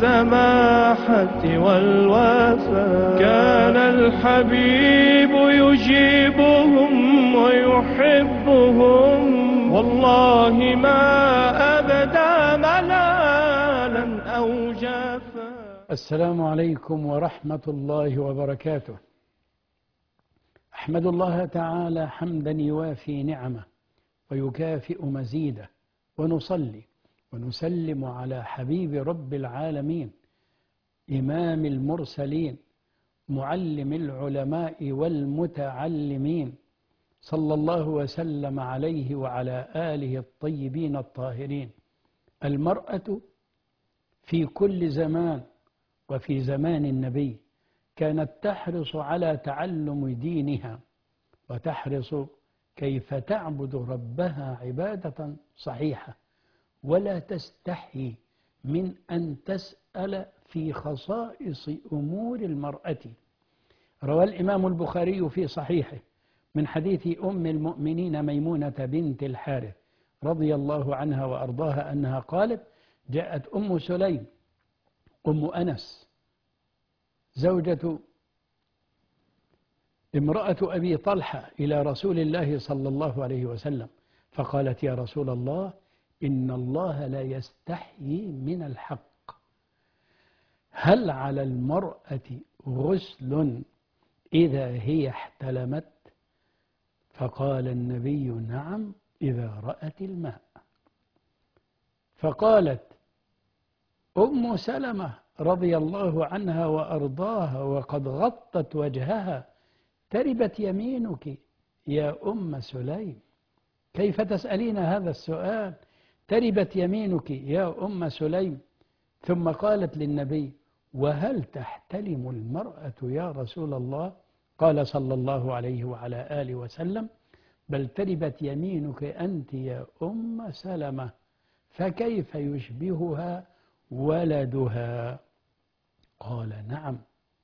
السماحة والوفاء. كان الحبيب يجيبهم ويحبهم، والله ما أبدى ملالا أو جفا. السلام عليكم ورحمة الله وبركاته. أحمد الله تعالى حمدا يوافي نعمه ويكافئ مزيده، ونصلي ونسلم على حبيب رب العالمين، إمام المرسلين، معلم العلماء والمتعلمين، صلى الله وسلم عليه وعلى آله الطيبين الطاهرين. المرأة في كل زمان وفي زمان النبي كانت تحرص على تعلم دينها، وتحرص كيف تعبد ربها عبادة صحيحة، ولا تستحي من أن تسأل في خصائص أمور المرأة. روى الإمام البخاري في صحيحه من حديث أم المؤمنين ميمونة بنت الحارث رضي الله عنها وأرضاها أنها قالت: جاءت أم سليم أم أنس زوجة امرأة أبي طلحة إلى رسول الله صلى الله عليه وسلم، فقالت: يا رسول الله، إن الله لا يستحيي من الحق، هل على المرأة غسل إذا هي احتلمت؟ فقال النبي: نعم، إذا رأت الماء. فقالت أم سلمة رضي الله عنها وأرضاها وقد غطت وجهها: تربت يمينك يا أم سليم، كيف تسألين هذا السؤال؟ تربت يمينك يا أم سليم. ثم قالت للنبي: وهل تحتلم المرأة يا رسول الله؟ قال صلى الله عليه وعلى آله وسلم: بل تربت يمينك أنت يا أم سلمة، فكيف يشبهها ولدها؟ قال: نعم.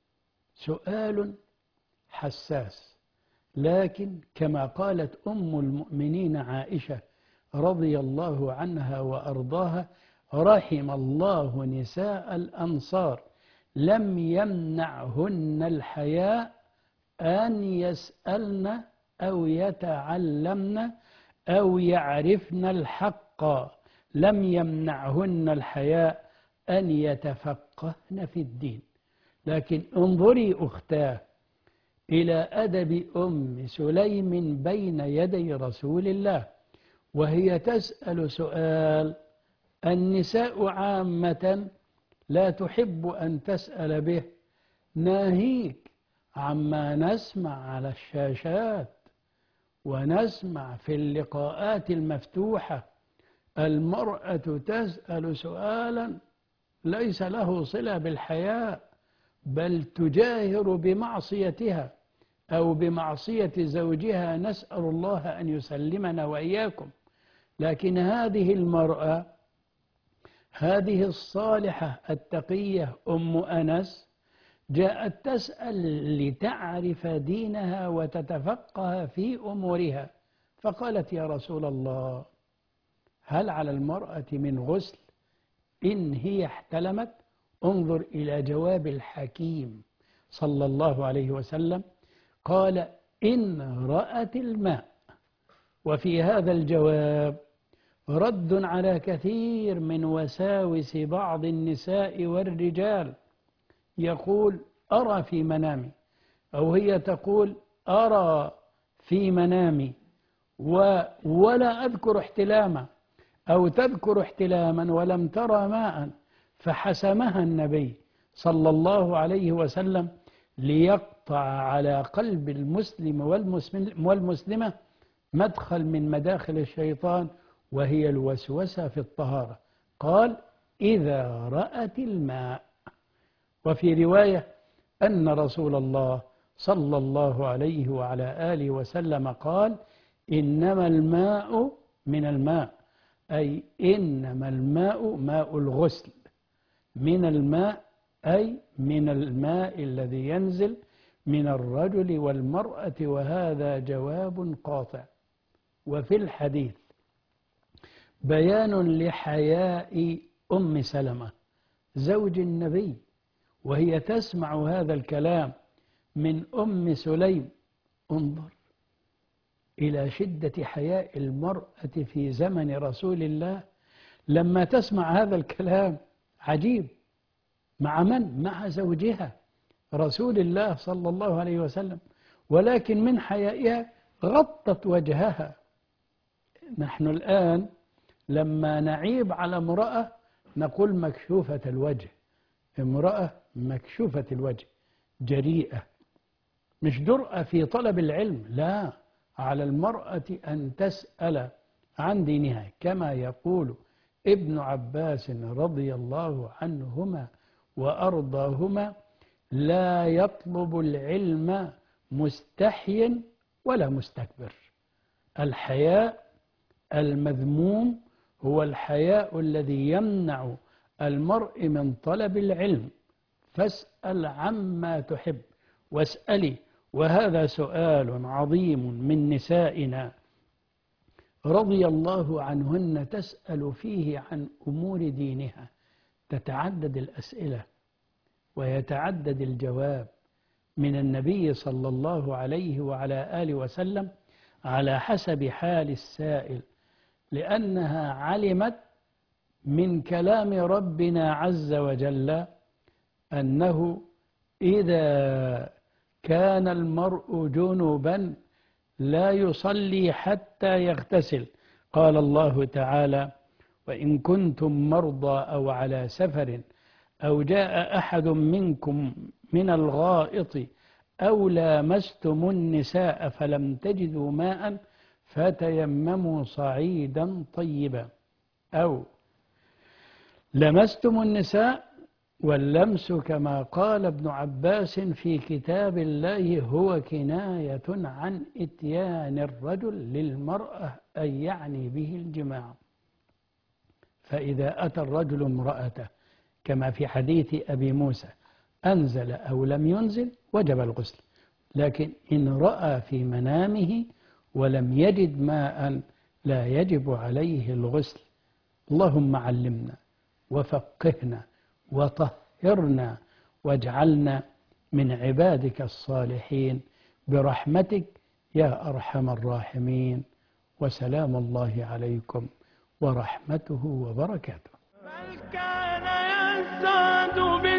سؤال حساس، لكن كما قالت أم المؤمنين عائشة رضي الله عنها وأرضاها: رحم الله نساء الأنصار لم يمنعهن الحياء أن يسألن أو يتعلمن أو يعرفن الحق، لم يمنعهن الحياء أن يتفقهن في الدين. لكن انظري أختاه إلى أدب أم سليم بين يدي رسول الله، وهي تسأل سؤال النساء عامة لا تحب أن تسأل به، ناهيك عما نسمع على الشاشات ونسمع في اللقاءات المفتوحة. المرأة تسأل سؤالا ليس له صلة بالحياء، بل تجاهر بمعصيتها أو بمعصية زوجها، نسأل الله أن يسلمنا وإياكم. لكن هذه المرأة، هذه الصالحة التقية أم أنس، جاءت تسأل لتعرف دينها وتتفقه في أمورها، فقالت: يا رسول الله، هل على المرأة من غسل إن هي احتلمت؟ انظر إلى جواب الحكيم صلى الله عليه وسلم، قال: إن رأت الماء. وفي هذا الجواب رد على كثير من وساوس بعض النساء والرجال، يقول: أرى في منامي، أو هي تقول: أرى في منامي ولا أذكر احتلاما، أو تذكر احتلاما ولم ترى ماء. فحسمها النبي صلى الله عليه وسلم ليقطع على قلب المسلم والمسلمة مدخل من مداخل الشيطان، وهي الوسوسة في الطهارة. قال: إذا رأت الماء. وفي رواية أن رسول الله صلى الله عليه وعلى آله وسلم قال: إنما الماء من الماء، أي إنما الماء ماء الغسل، من الماء أي من الماء الذي ينزل من الرجل والمرأة، وهذا جواب قاطع. وفي الحديث بيان لحياء أم سلمة زوج النبي، وهي تسمع هذا الكلام من أم سليم. انظر إلى شدة حياء المرأة في زمن رسول الله لما تسمع هذا الكلام. عجيب، مع من؟ مع زوجها رسول الله صلى الله عليه وسلم، ولكن من حيائها غطت وجهها. نحن الآن لما نعيب على امرأة نقول مكشوفة الوجه، امرأة مكشوفة الوجه، جريئة، مش جرأة في طلب العلم، لا، على المرأة أن تسأل عن دينها، كما يقول ابن عباس رضي الله عنهما وأرضاهما: لا يطلب العلم مستحي ولا مستكبر. الحياء المذموم هو الحياء الذي يمنع المرء من طلب العلم. فاسأل عما تحب واسألي. وهذا سؤال عظيم من نسائنا رضي الله عنهن، تسأل فيه عن أمور دينها، تتعدد الأسئلة ويتعدد الجواب من النبي صلى الله عليه وعلى آله وسلم على حسب حال السائل، لأنها علمت من كلام ربنا عز وجل أنه إذا كان المرء جنبا لا يصلي حتى يغتسل. قال الله تعالى: وإن كنتم مرضى أو على سفر أو جاء أحد منكم من الغائط أو لامستم النساء فلم تجدوا ماء فتيمموا صعيدا طيبا. أو لمستم النساء، واللمس كما قال ابن عباس في كتاب الله هو كناية عن إتيان الرجل للمرأة، أي يعني به الجماع. فإذا أتى الرجل امرأته كما في حديث أبي موسى أنزل أو لم ينزل وجب الغسل، لكن إن رأى في منامه ولم يجد ماء لا يجب عليه الغسل. اللهم علمنا وفقهنا وطهرنا واجعلنا من عبادك الصالحين برحمتك يا أرحم الراحمين. وسلام الله عليكم ورحمته وبركاته. بل كان يزداد